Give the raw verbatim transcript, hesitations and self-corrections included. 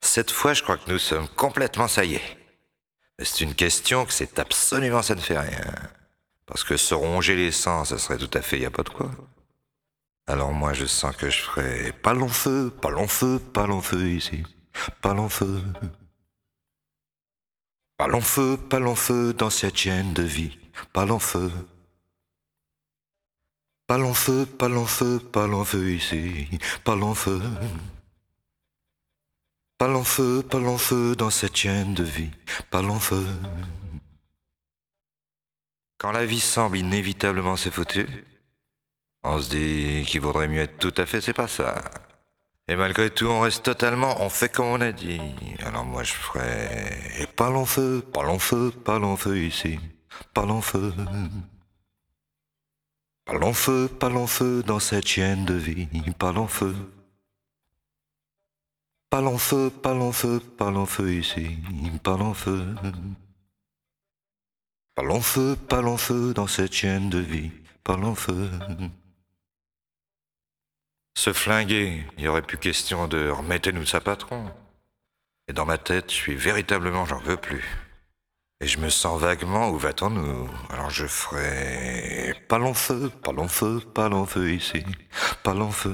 Cette fois, je crois que nous sommes complètement ça y est. Mais c'est une question que c'est absolument ça ne fait rien. Parce que se ronger les sangs, ça serait tout à fait y a pas de quoi. Alors moi, je sens que je ferai pas long feu, pas long feu, pas long feu ici. Pas long feu. Pas long feu, pas long feu dans cette chaîne de vie. Pas long feu. Pas long feu, pas long feu, pas long feu ici. Pas long feu. Pas long feu, pas long feu dans cette chaîne de vie. Pas long feu. Quand la vie semble inévitablement se foutu, on se dit qu'il vaudrait mieux être tout à fait, c'est pas ça. Et malgré tout, on reste totalement, on fait comme on a dit. Alors moi je ferais pas long feu, pas long feu, pas long feu ici. Pas long feu. Pas long feu, pas long feu dans cette chaîne de vie. Pas long feu. Pas long feu, pas long feu, pas long feu ici. Pas long feu. Pas long feu, pas long feu dans cette chaîne de vie. Pas long feu. Se flinguer, il n'y aurait plus question de remettez-nous ça patron. Et dans ma tête, je suis véritablement, j'en veux plus. Et je me sens vaguement où va-t-on-nous. Alors je ferai pas long feu, pas long feu, pas long feu ici, pas long feu.